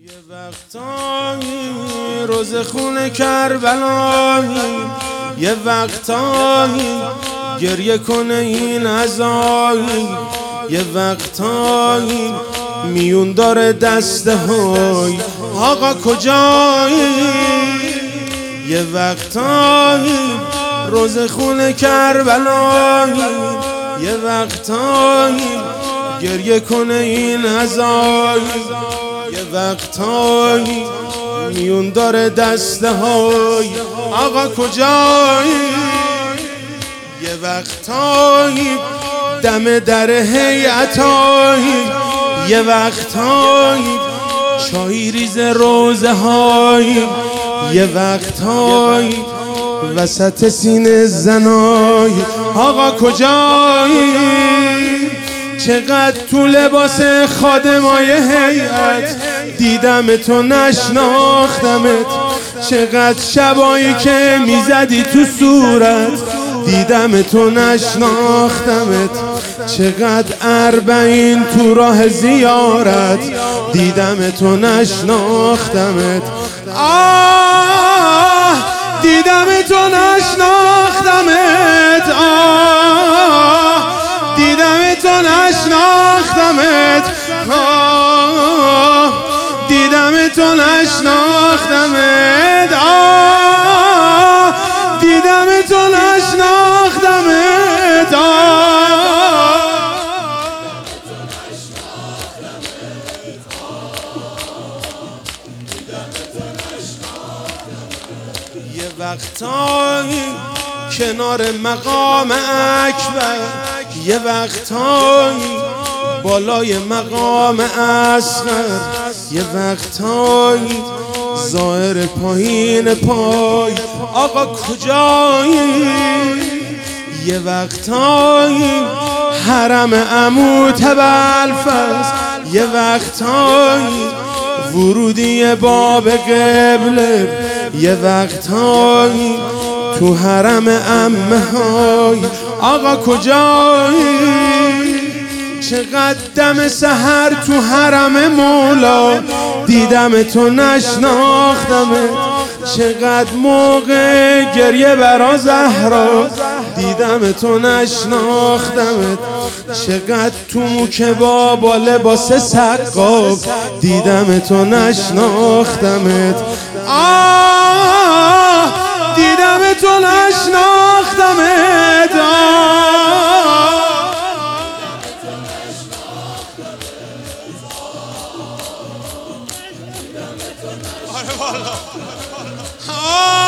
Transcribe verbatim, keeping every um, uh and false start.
یه وقتایی روز خون کربلایی، یه وقتایی گریه کنه این عزایی، یه وقتایی میون داره دسته های آقا کجایی، یه وقتایی روز خون کربلایی، یه وقتایی گریه کنه این عزایی، یه وقتایی میون داره دسته های آقا کجایی، یه وقتایی دم در هیئتایی، یه وقتایی چای ریز روزه های، یه وقتایی وسط سینه زنای آقا کجایی، چقدر تو لباس خادمای هیئت دیدم تو نشناختمت، چقدر شبایی که میزدی تو صورت دیدم تو نشناختمت، چقدر اربعین تو راه زیارت دیدم تو نشناختمت، آه دیدم تو نشناختمت، آه دیدم تو نشناختمت، آه دیدم تو نشناختمت، آه دیدم تو نشناختمت، آه یه وقتایی کنار مقام اکبر، یه وقتایی بالای مقام اصغر، یه وقتایی ظاهر پایین پای آقا کجایی، یه وقتایی حرم عمو تبلفز، یه وقتایی ورودی باب قبله، یه وقتایی تو حرم عمه های آقا کجایی، چقدر دم سحر تو حرم مولا دیدم تو نشناختمت، چقدر موقع گریه برا زهرا دیدم تو نشناختمت، چقدر تو موکبا با لباس سقاف دیدم تو نشناختمت، آه دیدم تو نشناختمت، آه آره والا